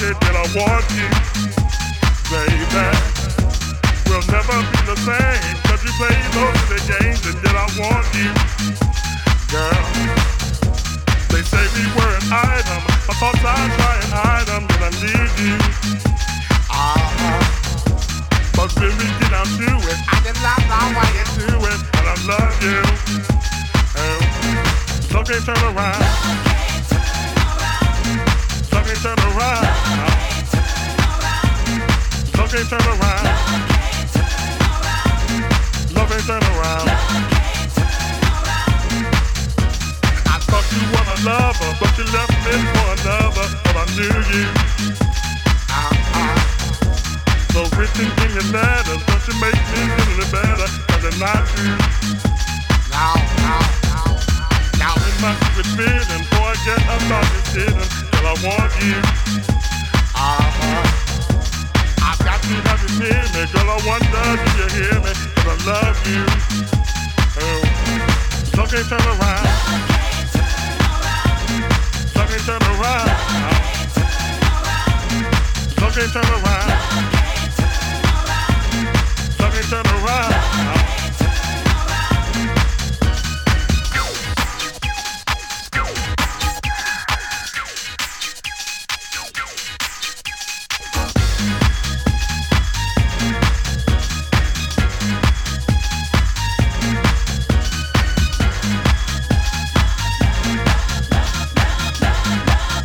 it that I want you, baby. We'll never be the same, cause you play those silly games and that I want you, girl. They say we were an item, my thoughts I try and hide them, but I need you. But when we get down to it, I just love how I get to it, and I love you. Love can't turn around. Love can't turn around. Love can't turn around. Love ain't turn around. I thought you were a lover, but you left me for another. But I knew you. So written in your letters, don't you make me feel any better? Cause it's not true. Now in my secret feeling, forget about this feeling till I want you. I've got to have you near me, girl. I wonder do you hear me? Cause I love you. Love can't turn around. Love can't turn around. Love can't turn around.